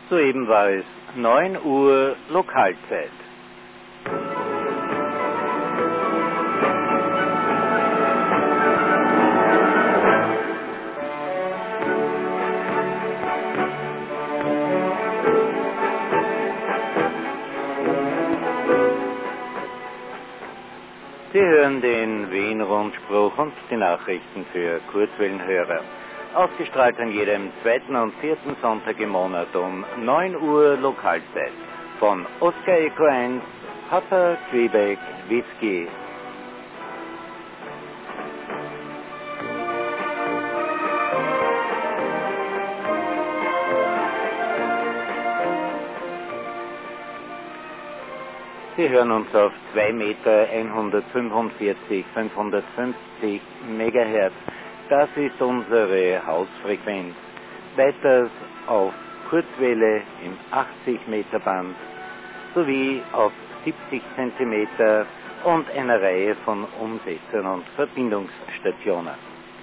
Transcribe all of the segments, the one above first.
Soeben war es 9 Uhr Lokalzeit. Sie hören den Wien-Rundspruch und die Nachrichten für Kurzwellenhörer. Ausgestrahlt an jedem zweiten und vierten Sonntag im Monat um 9 Uhr Lokalzeit. Von Oscar Eco 1, Papa Quebec Whisky. Sie hören uns auf 2 Meter 145, 550 Megahertz. Das ist unsere Hausfrequenz. Weiters auf Kurzwelle im 80 Meter Band sowie auf 70 Zentimeter und einer Reihe von Umsetzern und Verbindungsstationen.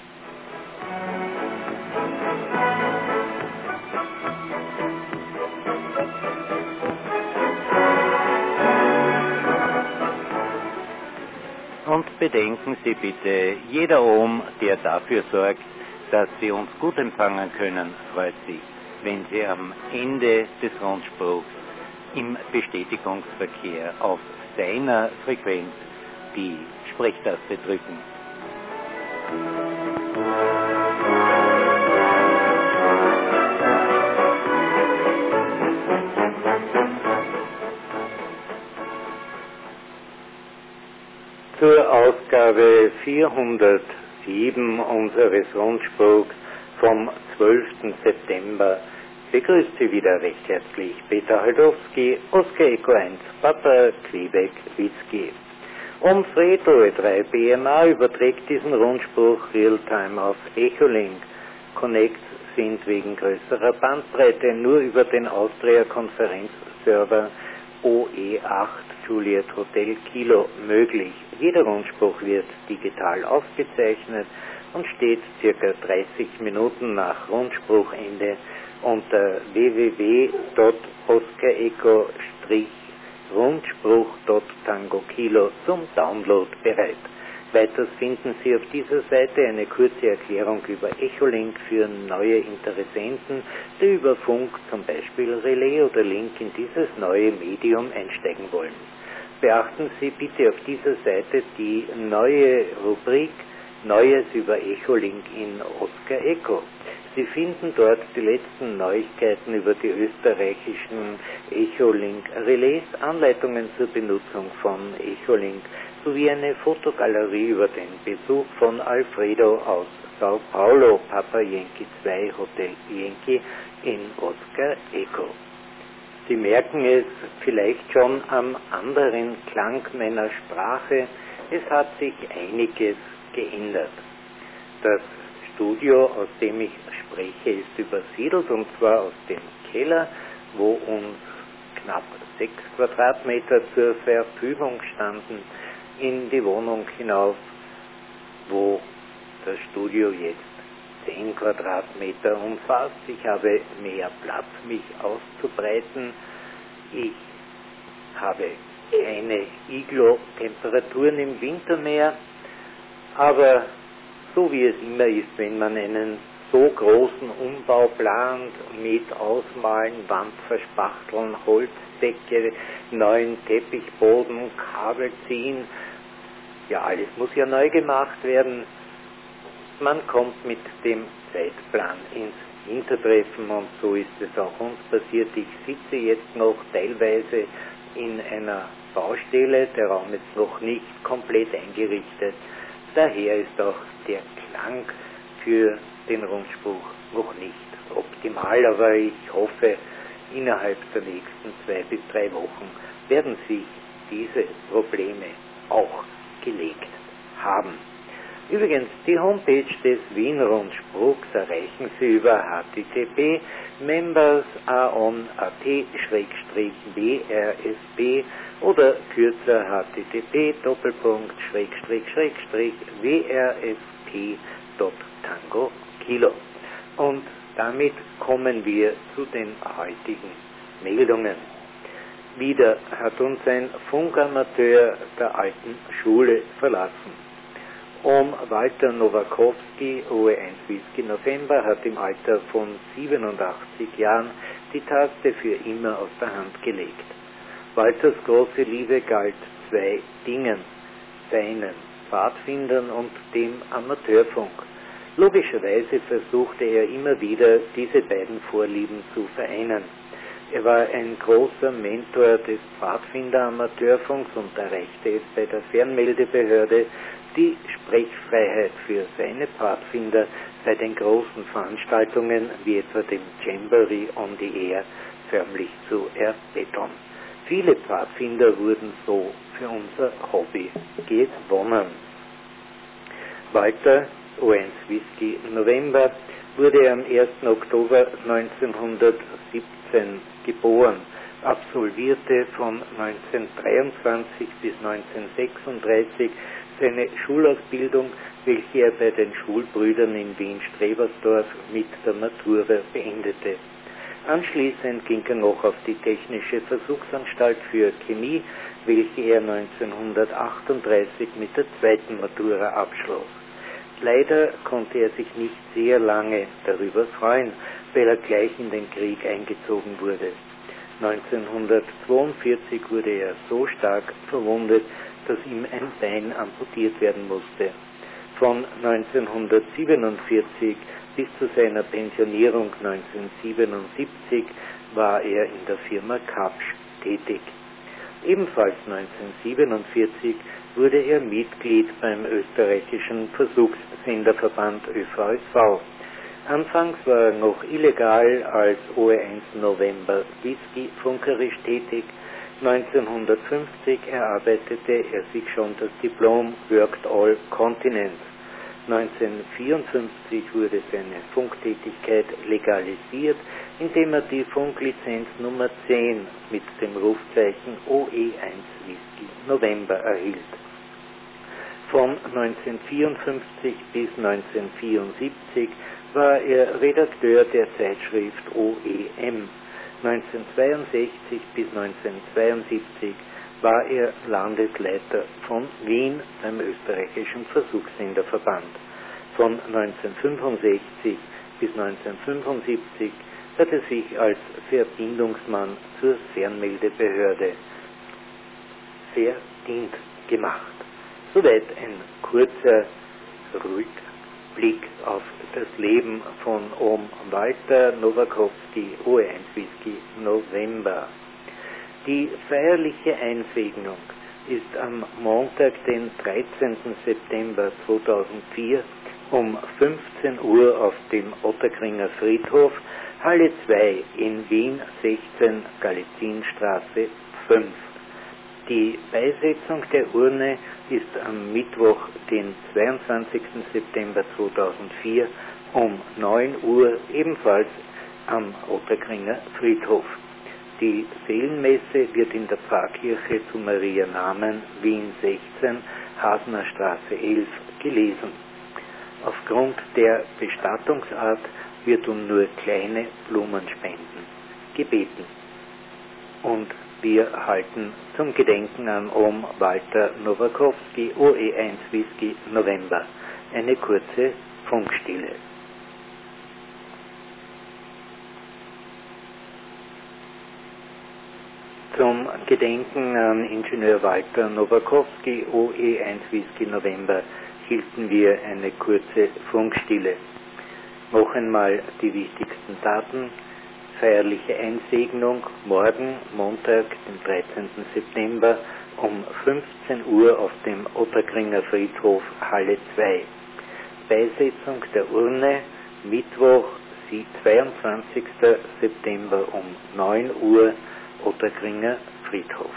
Und bedenken Sie bitte, jeder Ohm, der dafür sorgt, dass Sie uns gut empfangen können, freut sich, wenn Sie am Ende des Rundspruchs im Bestätigungsverkehr auf seiner Frequenz die Sprechtaste drücken. Zur Ausgabe 407 unseres Rundspruchs vom 12. September begrüßt Sie wieder recht herzlich Peter Haldowski, Oscar Eco 1, Papa Quebec Whisky. Umfredo 3 BMA überträgt diesen Rundspruch Realtime auf Echolink. Connects sind wegen größerer Bandbreite nur über den Austria-Konferenzserver OE8 Juliet Hotel Kilo möglich. Jeder Rundspruch wird digital aufgezeichnet und steht circa 30 Minuten nach Rundspruchende unter www.oscareco-rundspruch.tango Kilo zum Download bereit. Weiters finden Sie auf dieser Seite eine kurze Erklärung über Echolink für neue Interessenten, die über Funk, zum Beispiel Relais oder Link in dieses neue Medium einsteigen wollen. Beachten Sie bitte auf dieser Seite die neue Rubrik Neues über Echolink in Oscar Eco. Sie finden dort die letzten Neuigkeiten über die österreichischen Echolink-Relais, Anleitungen zur Benutzung von Echolink sowie eine Fotogalerie über den Besuch von Alfredo aus Sao Paulo, Papa Yankee 2 Hotel Yankee in Oscar Eco. Sie merken es vielleicht schon am anderen Klang meiner Sprache, es hat sich einiges geändert. Das Studio, aus dem ich spreche, ist übersiedelt und zwar aus dem Keller, wo uns knapp 6 Quadratmeter zur Verfügung standen, in die Wohnung hinauf, wo das Studio jetzt 10 Quadratmeter umfasst. Ich habe mehr Platz, mich auszubreiten. Ich habe keine Iglo-Temperaturen im Winter mehr, aber so wie es immer ist, wenn man einen so großen Umbau plant, mit Ausmalen, Wandverspachteln, Holzdecke, neuen Teppichboden, Kabel ziehen, ja, alles muss ja neu gemacht werden. Man kommt mit dem Zeitplan ins Hintertreffen und so ist es auch uns passiert. Ich sitze jetzt noch teilweise in einer Baustelle, der Raum ist noch nicht komplett eingerichtet. Daher ist auch der Klang für den Rundspruch noch nicht optimal, aber ich hoffe, innerhalb der nächsten 2 bis 3 Wochen werden sich diese Probleme auch gelegt haben. Übrigens, die Homepage des Wien-Rundspruchs erreichen Sie über http://membersaon.at/wrsb oder kürzer http://wrsp.tango Kilo. Und damit kommen wir zu den heutigen Meldungen. Wieder hat uns ein Funkamateur der alten Schule verlassen. Walter Nowakowski, OE1 Whisky November, hat im Alter von 87 Jahren die Taste für immer aus der Hand gelegt. Walters große Liebe galt zwei Dingen: seinen Pfadfindern und dem Amateurfunk. Logischerweise versuchte er immer wieder, diese beiden Vorlieben zu vereinen. Er war ein großer Mentor des Pfadfinder-Amateurfunks und erreichte es bei der Fernmeldebehörde, die Sprechfreiheit für seine Pfadfinder bei den großen Veranstaltungen wie etwa dem Jamboree on the Air förmlich zu erbetteln. Viele Pfadfinder wurden so für unser Hobby gewonnen. Walter, OE1 Whisky November, wurde am 1. Oktober 1917 geboren, absolvierte von 1923 bis 1936 seine Schulausbildung, welche er bei den Schulbrüdern in Wien-Strebersdorf mit der Matura beendete. Anschließend ging er noch auf die Technische Versuchsanstalt für Chemie, welche er 1938 mit der zweiten Matura abschloss. Leider konnte er sich nicht sehr lange darüber freuen, weil er gleich in den Krieg eingezogen wurde. 1942 wurde er so stark verwundet, dass ihm ein Bein amputiert werden musste. Von 1947 bis zu seiner Pensionierung 1977 war er in der Firma Kapsch tätig. Ebenfalls 1947 wurde er Mitglied beim österreichischen Versuchssenderverband ÖVSV. Anfangs war er noch illegal als OE1 November Whisky funkerisch tätig. 1950 erarbeitete er sich schon das Diplom Worked All Continents. 1954 wurde seine Funktätigkeit legalisiert, indem er die Funklizenz Nummer 10 mit dem Rufzeichen OE1 Whisky November erhielt. Von 1954 bis 1974 war er Redakteur der Zeitschrift OEM. 1962 bis 1972 war er Landesleiter von Wien beim österreichischen Versuchssenderverband. Von 1965 bis 1975 hat er sich als Verbindungsmann zur Fernmeldebehörde verdient gemacht. Soweit ein kurzer Rückblick auf das Leben von Walter Nowakowski, OE1 Whisky November. Die feierliche Einsegnung ist am Montag, den 13. September 2004 um 15 Uhr auf dem Otterkringer Friedhof, Halle 2 in Wien 16, Galizinstraße 5. Die Beisetzung der Urne ist am Mittwoch, den 22. September 2004 um 9 Uhr ebenfalls am Otterkringer Friedhof. Die Seelenmesse wird in der Pfarrkirche zu Maria Namen, Wien 16, Hasner Straße 11 gelesen. Aufgrund der Bestattungsart wird um nur kleine Blumenspenden gebeten. Und wir halten zum Gedenken an Walter Nowakowski, OE1 Whisky November, eine kurze Funkstille. Zum Gedenken an Ingenieur Walter Nowakowski, OE1 Whisky November, hielten wir eine kurze Funkstille. Noch einmal die wichtigsten Daten: feierliche Einsegnung morgen, Montag, den 13. September um 15 Uhr auf dem Otterkringer Friedhof, Halle 2. Beisetzung der Urne, Mittwoch, 22. September um 9 Uhr, Otterkringer Friedhof.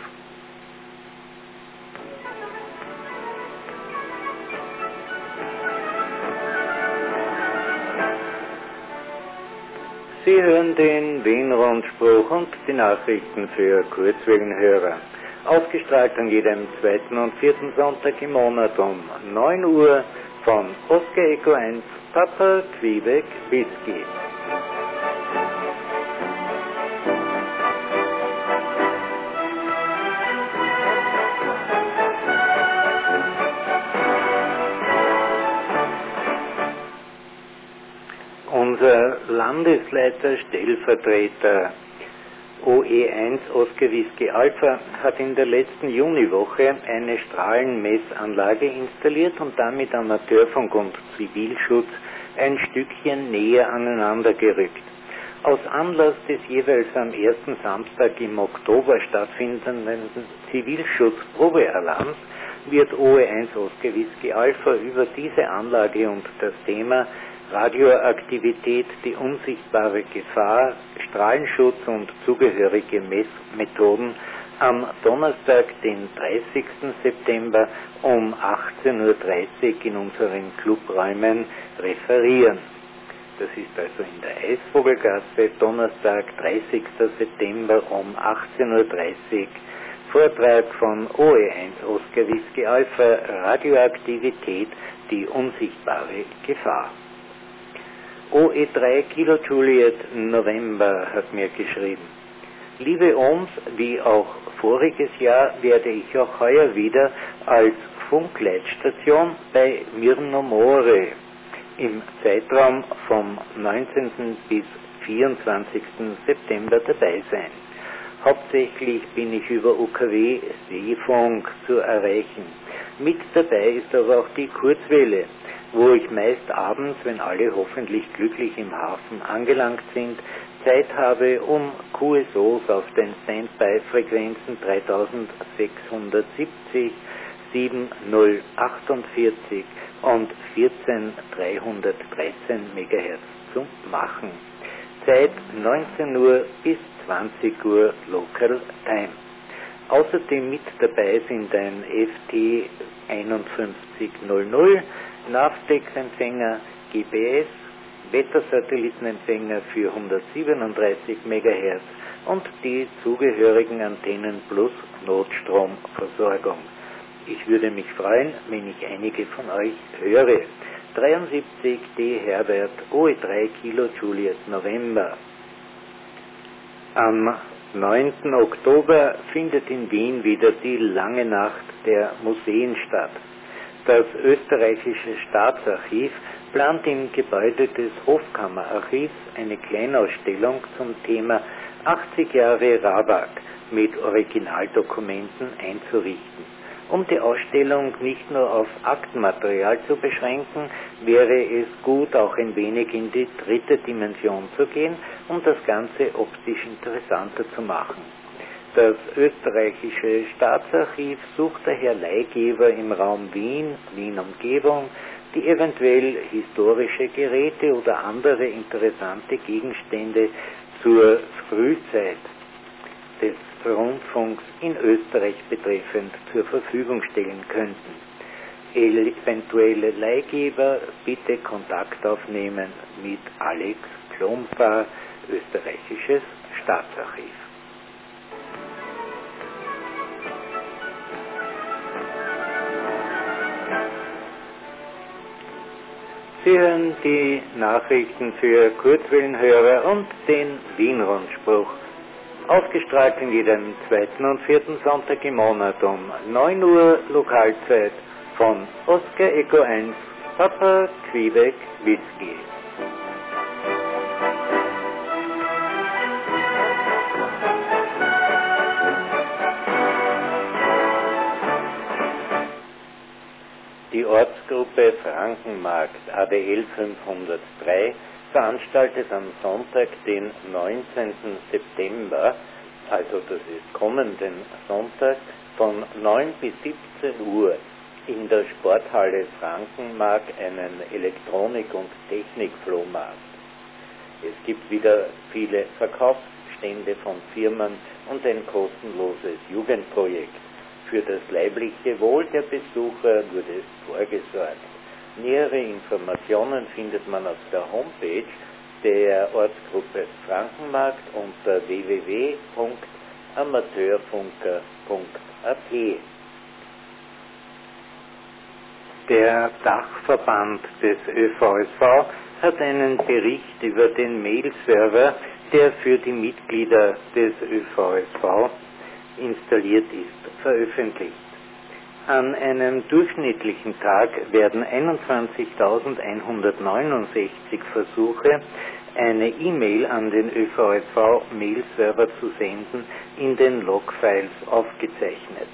Sie hören den Wien-Rundspruch und die Nachrichten für Kurzwellenhörer. Ausgestrahlt an jedem zweiten und vierten Sonntag im Monat um 9 Uhr von Oscar Echo 1, Papa Quebec Whisky. Unser Landesleiter Stellvertreter OE1 Oscar Whisky Alpha hat in der letzten Juniwoche eine Strahlenmessanlage installiert und damit Amateurfunk und Zivilschutz ein Stückchen näher aneinander gerückt. Aus Anlass des jeweils am ersten Samstag im Oktober stattfindenden Zivilschutzprobealarms wird OE1 Oscar Whisky Alpha über diese Anlage und das Thema Radioaktivität, die unsichtbare Gefahr, Strahlenschutz und zugehörige Messmethoden am Donnerstag, den 30. September um 18:30 Uhr in unseren Clubräumen referieren. Das ist also in der Eisvogelgasse, Donnerstag, 30. September um 18:30 Uhr. Vortrag von OE1 Oscar Whisky Alpha, Radioaktivität, die unsichtbare Gefahr. OE3 Kilo Juliet November hat mir geschrieben: Liebe Ohms, wie auch voriges Jahr werde ich auch heuer wieder als Funkleitstation bei Mirnomore im Zeitraum vom 19. bis 24. September dabei sein. Hauptsächlich bin ich über UKW Seefunk zu erreichen. Mit dabei ist aber auch die Kurzwelle, wo ich meist abends, wenn alle hoffentlich glücklich im Hafen angelangt sind, Zeit habe, um QSOs auf den Standby-Frequenzen 3670, 7048 und 14313 MHz zu machen. Zeit 19 Uhr bis 20 Uhr Local Time. Außerdem mit dabei sind ein FT 5100, Navtex-Empfänger, GPS, Wettersatellitenempfänger für 137 MHz und die zugehörigen Antennen plus Notstromversorgung. Ich würde mich freuen, wenn ich einige von euch höre. 73 D. Herbert, OE3 Kilo Juliet November. Am 9. Oktober findet in Wien wieder die Lange Nacht der Museen statt. Das österreichische Staatsarchiv plant im Gebäude des Hofkammerarchivs eine Kleinausstellung zum Thema 80 Jahre Rabak mit Originaldokumenten einzurichten. Um die Ausstellung nicht nur auf Aktenmaterial zu beschränken, wäre es gut, auch ein wenig in die dritte Dimension zu gehen, um das Ganze optisch interessanter zu machen. Das österreichische Staatsarchiv sucht daher Leihgeber im Raum Wien, Wien-Umgebung, die eventuell historische Geräte oder andere interessante Gegenstände zur Frühzeit des Rundfunks in Österreich betreffend zur Verfügung stellen könnten. Eventuelle Leihgeber bitte Kontakt aufnehmen mit Alex Klomfer, österreichisches Staatsarchiv. Sie hören die Nachrichten für Kurzwellenhörer und den Wien-Rundspruch. Ausgestrahlt in jedem zweiten und vierten Sonntag im Monat um 9 Uhr Lokalzeit von Oscar Echo 1, Papa Quebec Whisky. Die Ortsgruppe Frankenmarkt ADL 503 veranstaltet am Sonntag, den 19. September, also das ist kommenden Sonntag, von 9 bis 17 Uhr in der Sporthalle Frankenmarkt einen Elektronik- und Technikflohmarkt. Es gibt wieder viele Verkaufsstände von Firmen und ein kostenloses Jugendprojekt. Für das leibliche Wohl der Besucher wurde vorgesorgt. Nähere Informationen findet man auf der Homepage der Ortsgruppe Frankenmarkt unter www.amateurfunker.at. Der Dachverband des ÖVSV hat einen Bericht über den Mail-Server, der für die Mitglieder des ÖVSV installiert ist, veröffentlicht. An einem durchschnittlichen Tag werden 21.169 Versuche, eine E-Mail an den ÖVSV-Mail-Server zu senden, in den Logfiles aufgezeichnet.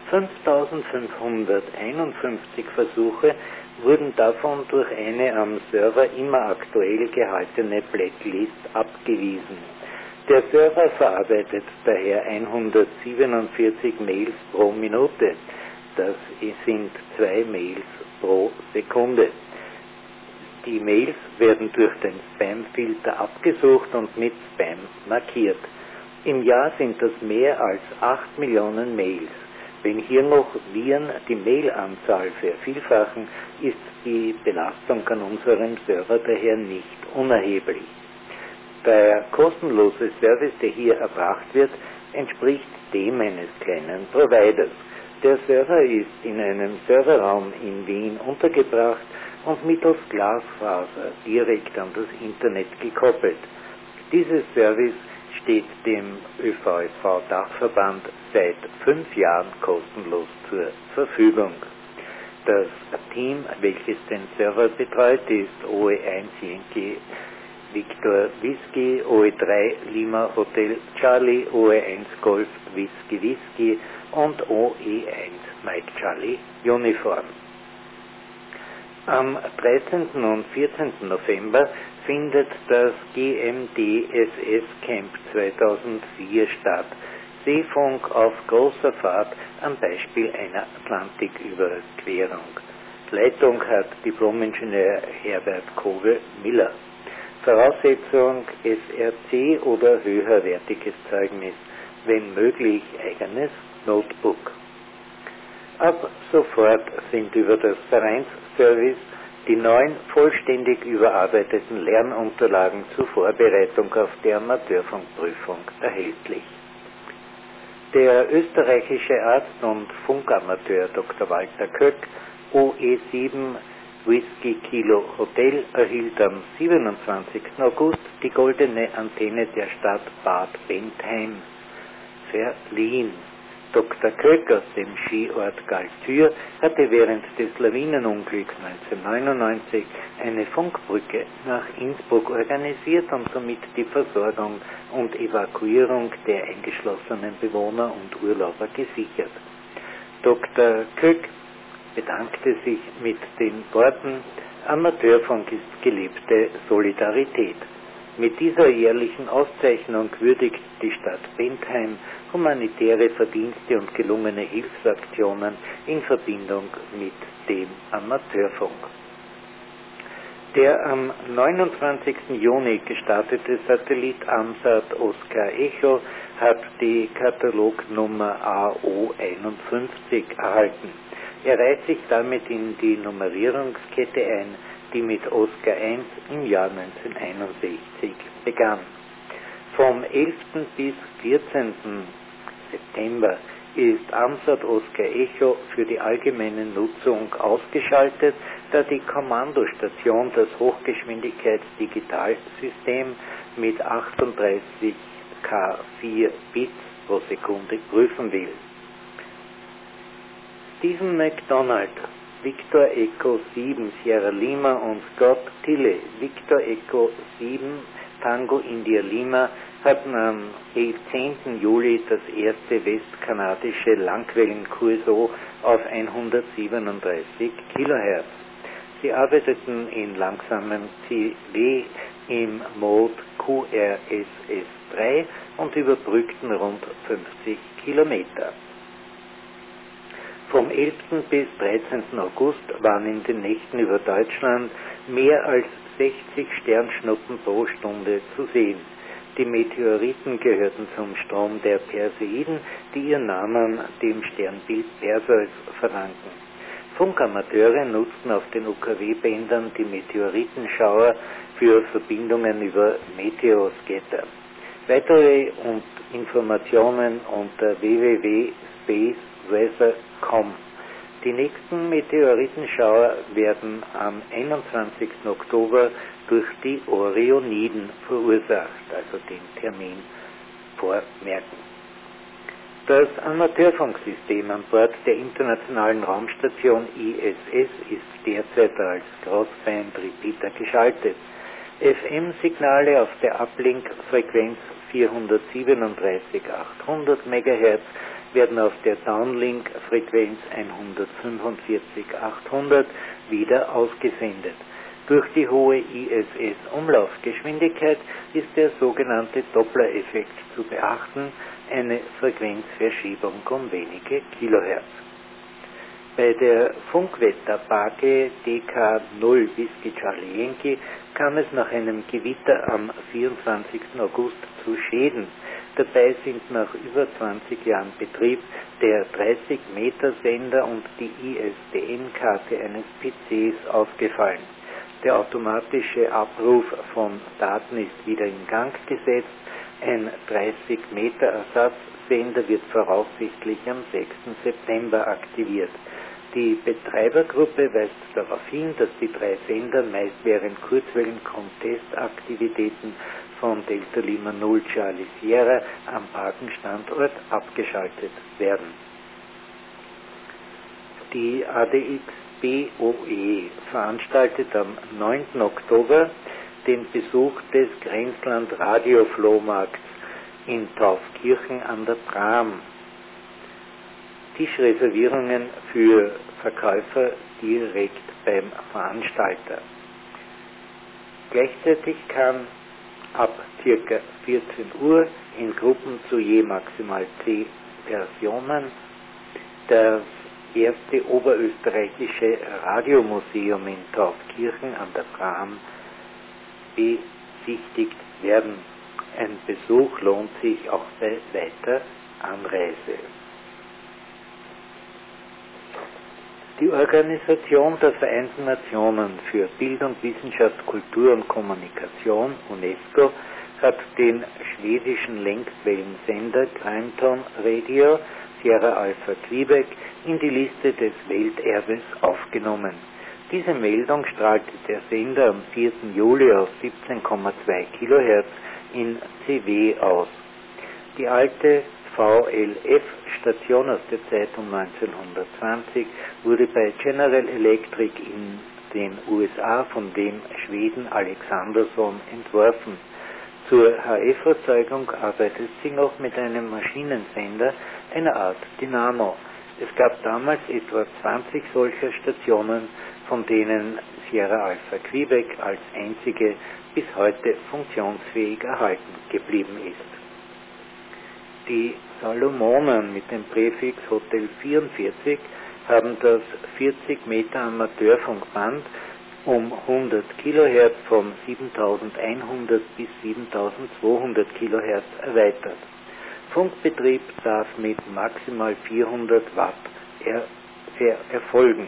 5.551 Versuche wurden davon durch eine am Server immer aktuell gehaltene Blacklist abgewiesen. Der Server verarbeitet daher 147 Mails pro Minute. Das sind 2 Mails pro Sekunde. Die Mails werden durch den Spam-Filter abgesucht und mit Spam markiert. Im Jahr sind das mehr als 8 Millionen Mails. Wenn hier noch Viren die Mailanzahl vervielfachen, ist die Belastung an unserem Server daher nicht unerheblich. Der kostenlose Service, der hier erbracht wird, entspricht dem eines kleinen Providers. Der Server ist in einem Serverraum in Wien untergebracht und mittels Glasfaser direkt an das Internet gekoppelt. Dieses Service steht dem ÖVSV-Dachverband seit 5 Jahren kostenlos zur Verfügung. Das Team, welches den Server betreut, ist OE1 Yankee Victor Whisky, OE3 Lima Hotel Charlie, OE1 Golf Whisky Whisky und OE1 Mike Charlie Uniform. Am 13. und 14. November findet das GMDSS Camp 2004 statt. Seefunk auf großer Fahrt am Beispiel einer Atlantiküberquerung. Leitung hat Diplom-Ingenieur Herbert Kogel-Miller. Voraussetzung SRC oder höherwertiges Zeugnis, wenn möglich eigenes Notebook. Ab sofort sind über das Vereinsservice die neuen vollständig überarbeiteten Lernunterlagen zur Vorbereitung auf die Amateurfunkprüfung erhältlich. Der österreichische Arzt und Funkamateur Dr. Walter Köck, OE7 Whisky Kilo Hotel, erhielt am 27. August die goldene Antenne der Stadt Bad Bentheim verliehen. Dr. Köck aus dem Skiort Galtür hatte während des Lawinenunglücks 1999 eine Funkbrücke nach Innsbruck organisiert und somit die Versorgung und Evakuierung der eingeschlossenen Bewohner und Urlauber gesichert. Dr. Köck bedankte sich mit den Worten: Amateurfunk ist gelebte Solidarität. Mit dieser jährlichen Auszeichnung würdigt die Stadt Bentheim humanitäre Verdienste und gelungene Hilfsaktionen in Verbindung mit dem Amateurfunk. Der am 29. Juni gestartete Satellit AMSAT Oscar Echo hat die Katalognummer AO51 erhalten. Er reiht sich damit in die Nummerierungskette ein, die mit Oscar 1 im Jahr 1961 begann. Vom 11. bis 14. September ist AMSAT Oscar Echo für die allgemeine Nutzung ausgeschaltet, da die Kommandostation das Hochgeschwindigkeitsdigitalsystem mit 38K4 Bits pro Sekunde prüfen will. Stephen McDonald, Victor Echo 7 Sierra Lima und Scott Tille, Victor Echo 7 Tango India Lima, hatten am 10. Juli das erste westkanadische Langwellenkurso auf 137 kHz. Sie arbeiteten in langsamem CW im Mode QRSS3 und überbrückten rund 50 Kilometer. Vom 11. bis 13. August waren in den Nächten über Deutschland mehr als 60 Sternschnuppen pro Stunde zu sehen. Die Meteoriten gehörten zum Strom der Perseiden, die ihren Namen dem Sternbild Perseus verdanken. Funkamateure nutzten auf den UKW-Bändern die Meteoritenschauer für Verbindungen über Meteoscatter. Weitere Informationen unter www.spaceweather.com. Die nächsten Meteoritenschauer werden am 21. Oktober durch die Orioniden verursacht, also den Termin vormerken. Das Amateurfunksystem an Bord der Internationalen Raumstation ISS ist derzeit als Crossband Repeater geschaltet. FM-Signale auf der Uplink-Frequenz 437,800 MHz werden auf der Downlink-Frequenz 145,800 wieder ausgesendet. Durch die hohe ISS-Umlaufgeschwindigkeit ist der sogenannte Doppler-Effekt zu beachten, eine Frequenzverschiebung um wenige Kilohertz. Bei der Funkwetterbake DK0 Whisky Charlie Yankee kam es nach einem Gewitter am 24. August zu Schäden. Dabei sind nach über 20 Jahren Betrieb der 30-Meter-Sender und die ISDN-Karte eines PCs aufgefallen. Der automatische Abruf von Daten ist wieder in Gang gesetzt. Ein 30-Meter-Ersatzsender wird voraussichtlich am 6. September aktiviert. Die Betreibergruppe weist darauf hin, dass die 3 Sender meist während Kurzwellen-Contest-Aktivitäten von Delta Lima 0 Charlie Sierra am Parkenstandort abgeschaltet werden. Die ADX-BOE veranstaltet am 9. Oktober den Besuch des Grenzland Radio Flohmarkts in Taufkirchen an der Bram. Tischreservierungen für Verkäufer direkt beim Veranstalter. Gleichzeitig kann ab ca. 14 Uhr in Gruppen zu je maximal 10 Personen das erste oberösterreichische Radiomuseum in Taufkirchen an der Bram besichtigt werden. Ein Besuch lohnt sich auch bei weiter Anreise. Die Organisation der Vereinten Nationen für Bildung, Wissenschaft, Kultur und Kommunikation, UNESCO, hat den schwedischen Längstwellensender Crimeton Radio Sierra Alpha Quebec in die Liste des Welterbes aufgenommen. Diese Meldung strahlte der Sender am 4. Juli auf 17,2 kHz in CW aus. Die alte VLF-Station aus der Zeit um 1920 wurde bei General Electric in den USA von dem Schweden Alexandersson entworfen. Zur HF-Erzeugung arbeitet sie noch mit einem Maschinensender, einer Art Dynamo. Es gab damals etwa 20 solcher Stationen, von denen Sierra Alpha Quebec als einzige bis heute funktionsfähig erhalten geblieben ist. Die Salomonen mit dem Präfix Hotel 44 haben das 40 Meter Amateurfunkband um 100 kHz von 7100 bis 7200 kHz erweitert. Funkbetrieb darf mit maximal 400 Watt erfolgen.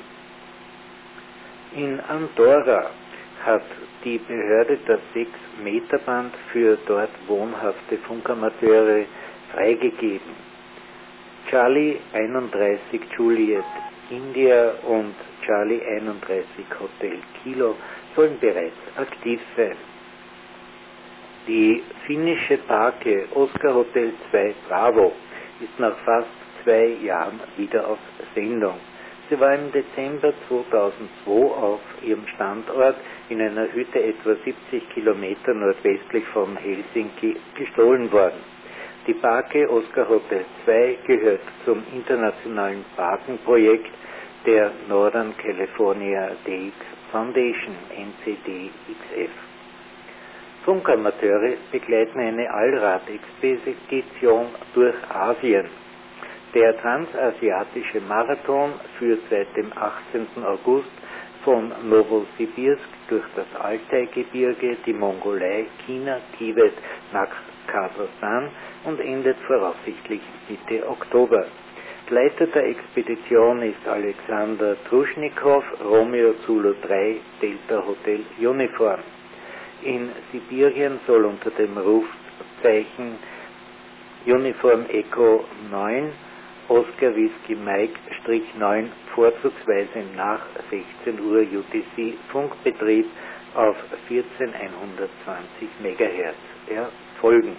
In Andorra hat die Behörde das 6-Meter-Band für dort wohnhafte Funkamateure freigegeben. Charlie 31 Juliet India und Charlie 31 Hotel Kilo sollen bereits aktiv sein. Die finnische Bake Oscar Hotel 2 Bravo ist nach fast 2 Jahren wieder auf Sendung. Sie war im Dezember 2002 auf ihrem Standort in einer Hütte etwa 70 Kilometer nordwestlich von Helsinki gestohlen worden. Die Bake Oscar Hotel 2 gehört zum internationalen Bakenprojekt der Northern California DX Foundation, NCDXF. Funkamateure begleiten eine Allrad-Expedition durch Asien. Der transasiatische Marathon führt seit dem 18. August von Novosibirsk durch das Altai-Gebirge, die Mongolei, China, Tibet nach Kasachstan und endet voraussichtlich Mitte Oktober. Leiter der Expedition ist Alexander Truschnikow, Romeo Zulu 3, Delta Hotel Uniform. In Sibirien soll unter dem Rufzeichen Uniform Echo 9 Oscar Whisky Mike -9 vorzugsweise nach 16 Uhr UTC Funkbetrieb auf 14120 MHz erfolgen.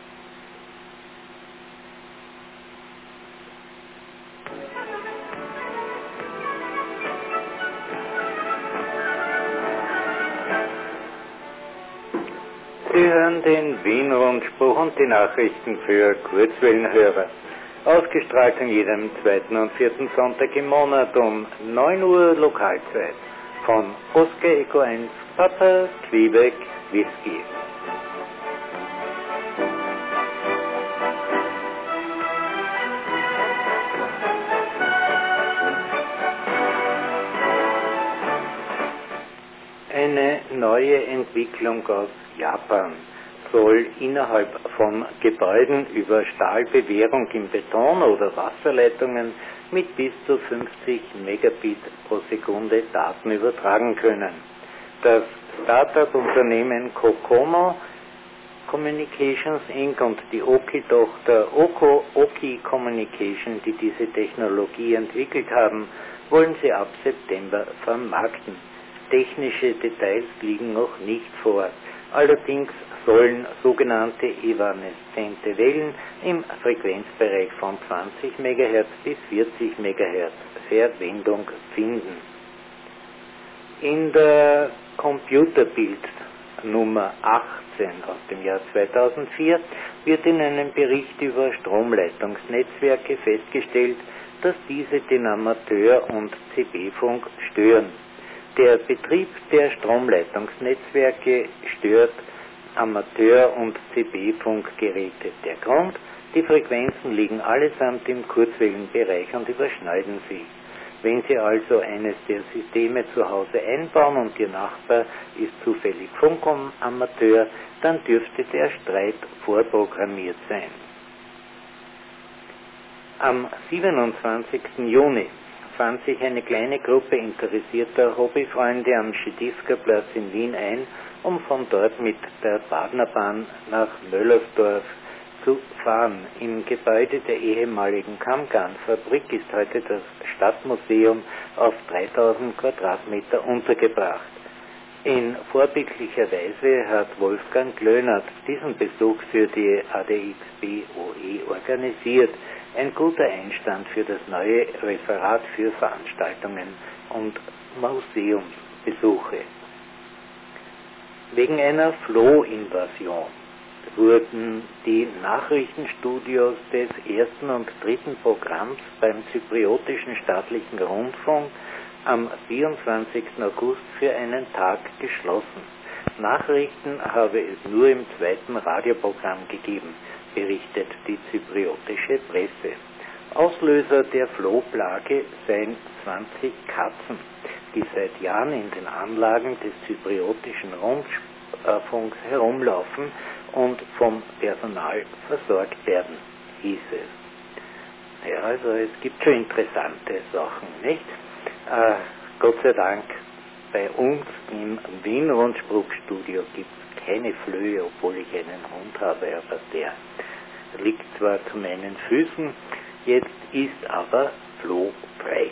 Sie hören den Wien-Rundspruch und die Nachrichten für Kurzwellenhörer. Ausgestrahlt an jedem zweiten und vierten Sonntag im Monat um 9 Uhr Lokalzeit von Oscar Echo 1 Papa Quebec Whisky. Eine neue Entwicklung aus Japan soll innerhalb von Gebäuden über Stahlbewehrung im Beton oder Wasserleitungen mit bis zu 50 Megabit pro Sekunde Daten übertragen können. Das Startup-Unternehmen Kokomo Communications Inc. und die Oki-Tochter Oki Communication, die diese Technologie entwickelt haben, wollen sie ab September vermarkten. Technische Details liegen noch nicht vor. Allerdings sollen sogenannte evanescente Wellen im Frequenzbereich von 20 MHz bis 40 MHz Verwendung finden. In der Computerbild Nummer 18 aus dem Jahr 2004 wird in einem Bericht über Stromleitungsnetzwerke festgestellt, dass diese den Amateur- und CB-Funk stören. Der Betrieb der Stromleitungsnetzwerke stört Amateur- und CB-Funkgeräte. Der Grund: die Frequenzen liegen allesamt im Kurzwellenbereich und überschneiden sich. Wenn Sie also eines der Systeme zu Hause einbauen und Ihr Nachbar ist zufällig Funkamateur, dann dürfte der Streit vorprogrammiert sein. Am 27. Juni fand sich eine kleine Gruppe interessierter Hobbyfreunde am Schiedisker-Platz in Wien ein, um von dort mit der Badnerbahn nach Möllersdorf zu fahren. Im Gebäude der ehemaligen Kammgarnfabrik ist heute das Stadtmuseum auf 3000 Quadratmeter untergebracht. In vorbildlicher Weise hat Wolfgang Klönert diesen Besuch für die ADXB-OE organisiert. Ein guter Einstand für das neue Referat für Veranstaltungen und Museumsbesuche. Wegen einer Flohinvasion wurden die Nachrichtenstudios des ersten und dritten Programms beim Zypriotischen Staatlichen Rundfunk am 24. August für einen Tag geschlossen. Nachrichten habe es nur im zweiten Radioprogramm gegeben, berichtet die zypriotische Presse. Auslöser der Flohplage seien 20 Katzen, die seit Jahren in den Anlagen des zypriotischen Rundfunks herumlaufen und vom Personal versorgt werden, hieß es. Ja, also es gibt schon interessante Sachen, nicht? Gott sei Dank, bei uns im Wien-Rundspruchstudio gibt es keine Flöhe, obwohl ich einen Hund habe, aber der liegt zwar zu meinen Füßen, jetzt ist aber flohfrei.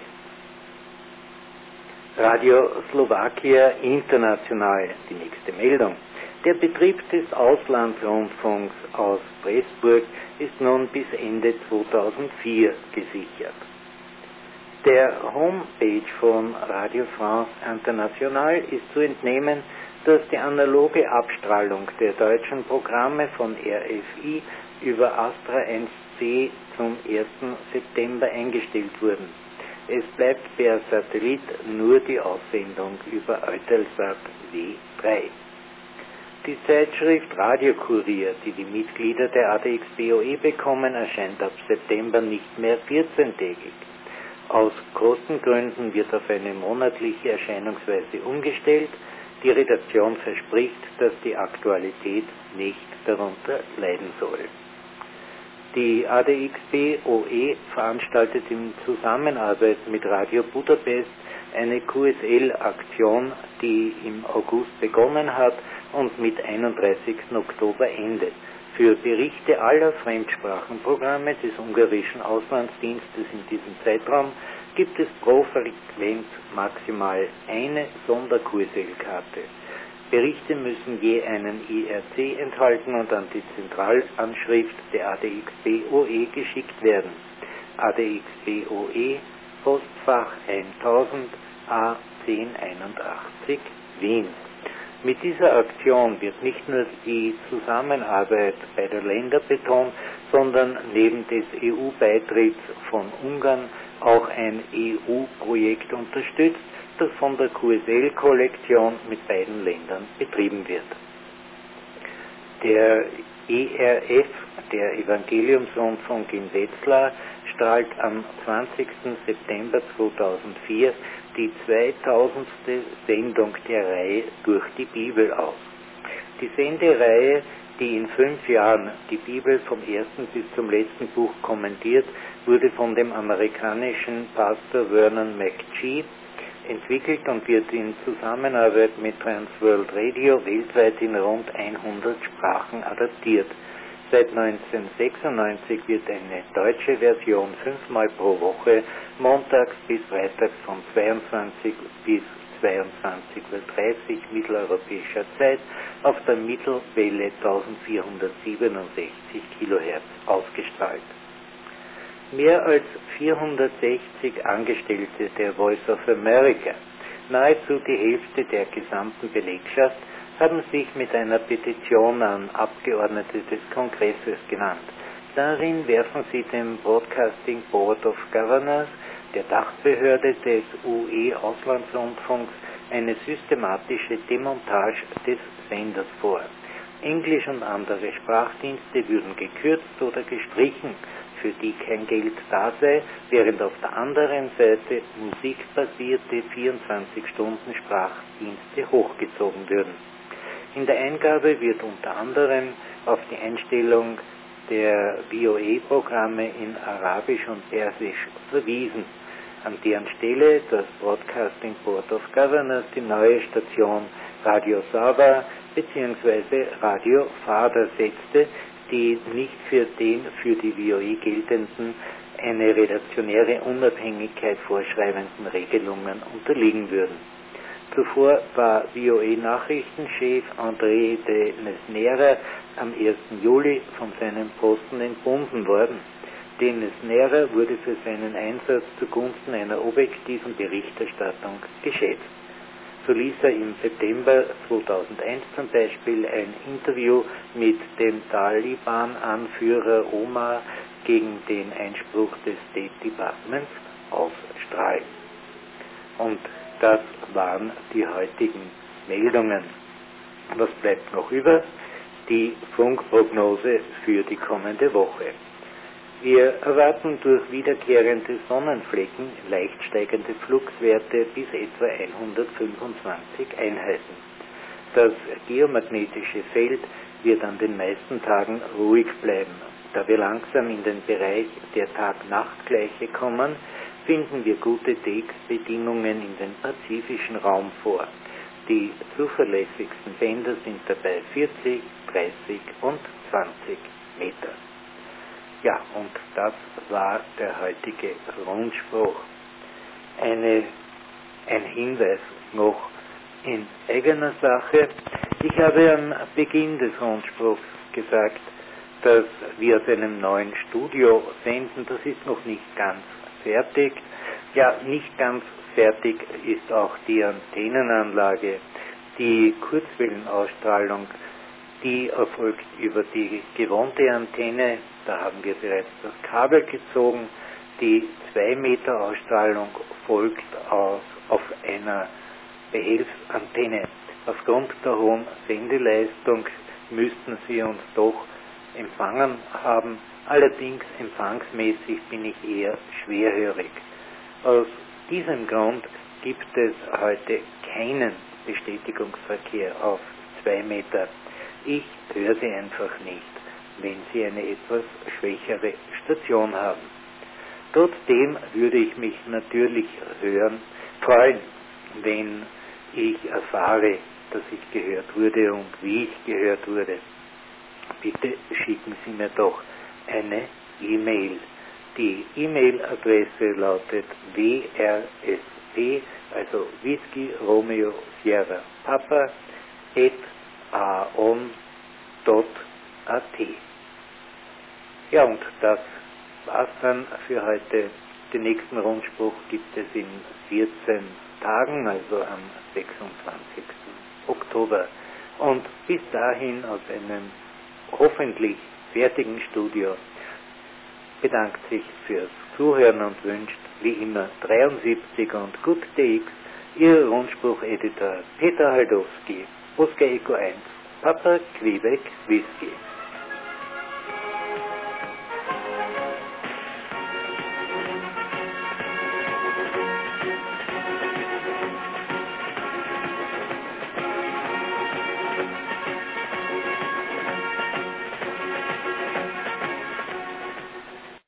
Radio Slowakia International, die nächste Meldung. Der Betrieb des Auslandsrundfunks aus Pressburg ist nun bis Ende 2004 gesichert. Der Homepage von Radio France International ist zu entnehmen, dass die analoge Abstrahlung der deutschen Programme von RFI über Astra 1C zum 1. September eingestellt wurden. Es bleibt per Satellit nur die Aussendung über Eutelsat W3. Die Zeitschrift Radiokurier, die die Mitglieder der ADXB-OE bekommen, erscheint ab September nicht mehr 14-tägig. Aus Kostengründen wird auf eine monatliche Erscheinungsweise umgestellt. Die Redaktion verspricht, dass die Aktualität nicht darunter leiden soll. Die ADXB-OE veranstaltet in Zusammenarbeit mit Radio Budapest eine QSL-Aktion, die im August begonnen hat und mit 31. Oktober endet. Für Berichte aller Fremdsprachenprogramme des ungarischen Auslandsdienstes in diesem Zeitraum gibt es pro Frequenz maximal eine Sonder-QSL-Karte. Berichte müssen je einen IRC enthalten und an die Zentralanschrift der ADX-BOE geschickt werden. ADX-BOE, Postfach 1000 A 1081 Wien. Mit dieser Aktion wird nicht nur die Zusammenarbeit beider Länder betont, sondern neben des EU-Beitritts von Ungarn auch ein EU-Projekt unterstützt, das von der QSL-Kollektion mit beiden Ländern betrieben wird. Der ERF, der Evangeliumsrundfunk in Wetzlar, strahlt am 20. September 2004 die 2000. Sendung der Reihe Durch die Bibel aus. Die Sendereihe, die in 5 Jahren die Bibel vom ersten bis zum letzten Buch kommentiert, wurde von dem amerikanischen Pastor Vernon McGee entwickelt und wird in Zusammenarbeit mit Transworld Radio weltweit in rund 100 Sprachen adaptiert. Seit 1996 wird eine deutsche Version 5-mal pro Woche, montags bis freitags von 22 bis 22:30 Uhr mitteleuropäischer Zeit auf der Mittelwelle 1467 kHz ausgestrahlt. Mehr als 460 Angestellte der Voice of America, nahezu die Hälfte der gesamten Belegschaft, haben sich mit einer Petition an Abgeordnete des Kongresses genannt. Darin werfen sie dem Broadcasting Board of Governors, der Dachbehörde des UE-Auslandsrundfunks, eine systematische Demontage des Senders vor. Englisch und andere Sprachdienste würden gekürzt oder gestrichen, für die kein Geld da sei, während auf der anderen Seite musikbasierte 24-Stunden-Sprachdienste hochgezogen würden. In der Eingabe wird unter anderem auf die Einstellung der BOE-Programme in Arabisch und Persisch verwiesen, an deren Stelle das Broadcasting Board of Governors die neue Station Radio Saba bzw. Radio Fader setzte, die nicht für den für die BOE geltenden, eine redaktionäre Unabhängigkeit vorschreibenden Regelungen unterliegen würden. Zuvor war BOE-Nachrichtenchef André de Nesnera am 1. Juli von seinem Posten entbunden worden. De Nesnera wurde für seinen Einsatz zugunsten einer objektiven Berichterstattung geschätzt. So ließ er im September 2001 zum Beispiel ein Interview mit dem Taliban-Anführer Omar gegen den Einspruch des State Departments ausstrahlen. Und das waren die heutigen Meldungen. Was bleibt noch über? Die Funkprognose für die kommende Woche. Wir erwarten durch wiederkehrende Sonnenflecken leicht steigende Fluxwerte bis etwa 125 Einheiten. Das geomagnetische Feld wird an den meisten Tagen ruhig bleiben. Da wir langsam in den Bereich der Tag-Nacht-Gleiche kommen, finden wir gute Bedingungen in den pazifischen Raum vor. Die zuverlässigsten Bänder sind dabei 40, 30 und 20 Meter. Ja, und das war der heutige Rundspruch. Ein Hinweis noch in eigener Sache. Ich habe am Beginn des Rundspruchs gesagt, dass wir aus einem neuen Studio senden. Das ist noch nicht ganz fertig. Ja, nicht ganz fertig ist auch die Antennenanlage. Die Kurzwellenausstrahlung, die erfolgt über die gewohnte Antenne. Da haben wir bereits das Kabel gezogen. Die 2 Meter Ausstrahlung folgt auf einer Behelfsantenne. Aufgrund der hohen Sendeleistung müssten Sie uns doch empfangen haben. Allerdings empfangsmäßig bin ich eher schwerhörig. Aus diesem Grund gibt es heute keinen Bestätigungsverkehr auf 2 Meter. Ich höre Sie einfach nicht, wenn Sie eine etwas schwächere Station haben. Trotzdem würde ich mich natürlich freuen, wenn ich erfahre, dass ich gehört wurde und wie ich gehört wurde. Bitte schicken Sie mir doch eine E-Mail. Die E-Mail-Adresse lautet wrsp, also Whisky Romeo Sierra Papa, Ja, und das war's dann für heute. Den nächsten Rundspruch gibt es in 14 Tagen, also am 26. Oktober. Und bis dahin aus einem hoffentlich fertigen Studio bedankt sich fürs Zuhören und wünscht wie immer 73 und Gut DX, Ihr Rundsprucheditor Peter Haldowski, Oscar Echo 1, Papa Quebec Whisky.